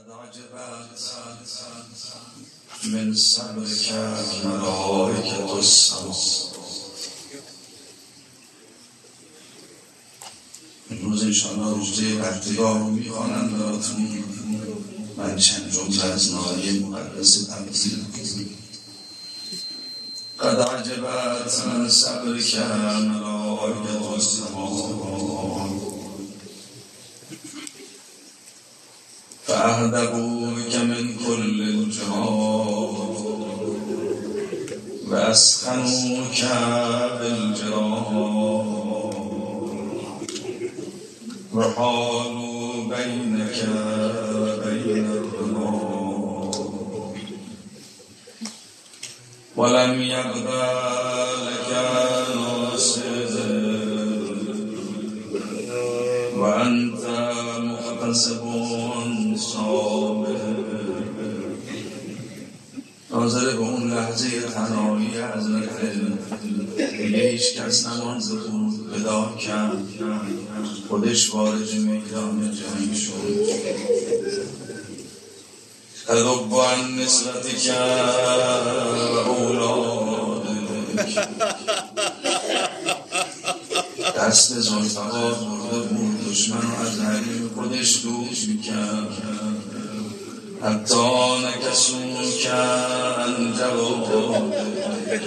عجبت من صبرك ملائكة السماء. امروز انشاءالله روزه بختیار رو میخوانم براتون. من چند جمله از ناحیه مقدس تفسیر میکنم. قد عجبت من صبرك ملائكة السماء فأهدبوك من كل الجهات وأسخنوك بالجراح وحالوا بينك وبين الرضا ولم يبقى لك ناصر وأنت مغتصب صابر. ناظر به اون لحظه تنهایی حضرت دیگه هیچ کس نماند، خود ودا کرد، خودش وارد میدان جنگ شد. تذب عن نسبتك و اولادک. دست ذوالفقار برده بود، دشمن رو از حریم خودش دور میکرد. حتی نکسوک عن جوادک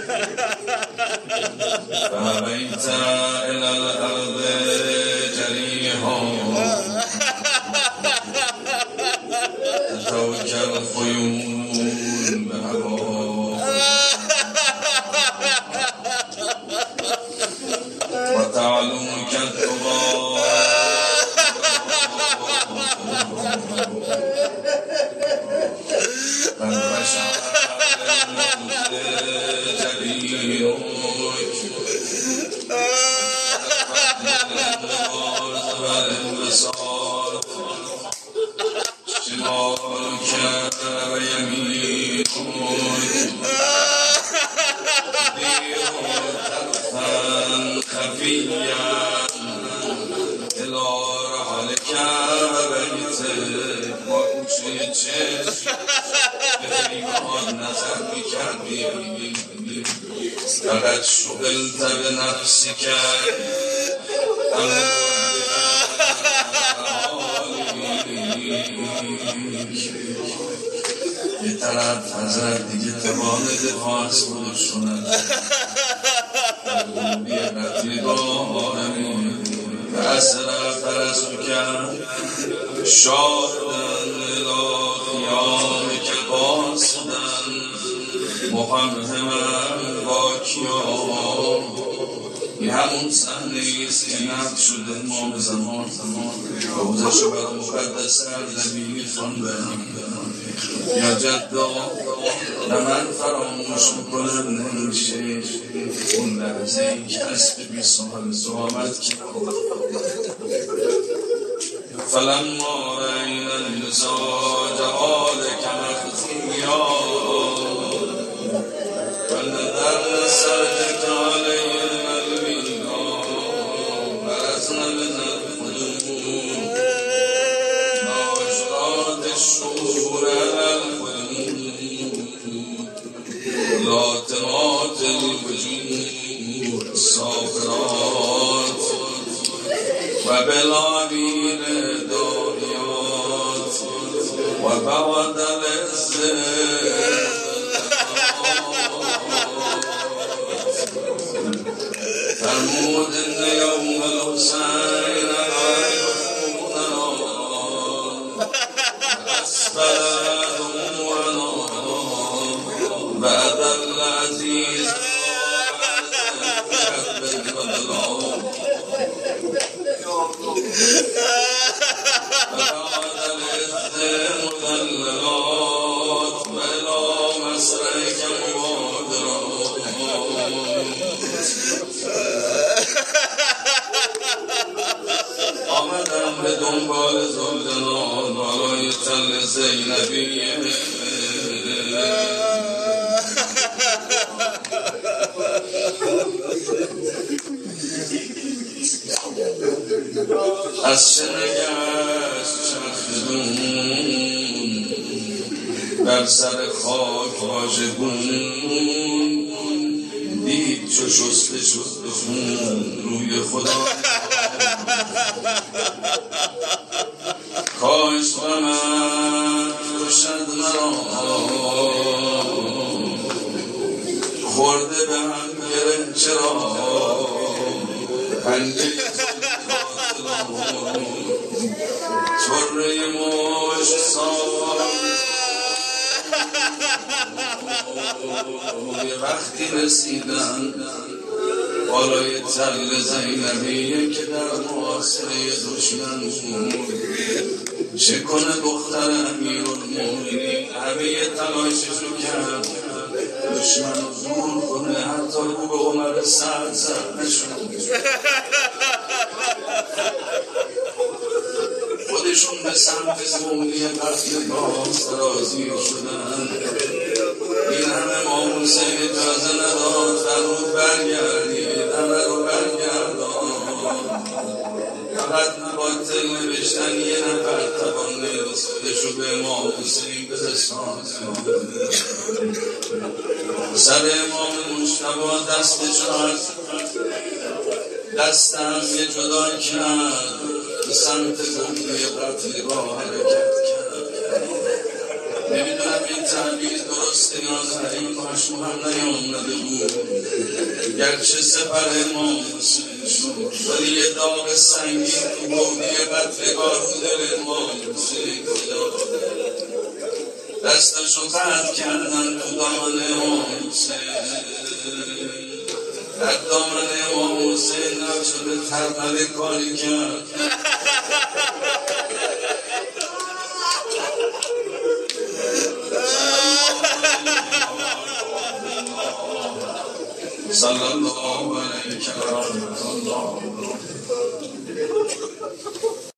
فهویت الی الارض جریحا اتوک الخیول بهوا و تعلوک الطغا لقد شغلت بنفسك یه طرف حضرت دیگه توان دفاع از خودش رو نداره. بی رفیقا آرمی و اصلا فرسو کرد شادن الهیان که باسدن محمد باکیا. این همون صحنه ایست که نقد شده امام زمان روزشو بر مقدس اردبیلی خواندن. یا جدا نه من فراموش میکنم نمیشه اون لحظه ای که اسب بی صاحب زامت که فلما رأینا المزاج حالک مخفیا ونظرنا سرجک علینا الوینا برزنا لنا الخدود ناشرات الشهور لاتمات الوجود صافرات و بلابین داریات و بعد الزد فرمود ان یوم الحسین اسفلهم بعد العزيز آمدم به دنبال زلدنان بالای تل زینبیه از شنگشت چخدون بر سر خاک واژگون دید چو شسته شد به خون روی خدا کاش غمت کشد مرا خورده به هم گره چرا پنجه چره مشت سار یه وقتی رسیدن بالای تل زینبیه که در محاصره دشمن بود چه کنه دختر امیرالمومنین همه تلاششو کرد دشمن رو دور کنه حتی رو به عمر سعد زد نشد خودشون به سمت مولی قتل باز رازی شدن این همه امام حسین اجازه نداد فرود برگردید همه رو برگردان فقط باطل نوشتن یه نفر توانه خودشو به امام حسین برسان سر امام مجتبی دستشو دستم یه جدا کرد به سمت گفته قتلگاه حرکت کرد نمیدونم این تعبیر درسته یا نه این کاش هم نیامده بود گرچه سپر امام حسین شد ولی یه داغ سنگین تو گودی قتلگاه تو دل امام حسین دستشو قطع کردن تو دامن امام حسین در دامن امام حسین نشده ترمله کاری کرد صلی الله علیه و آله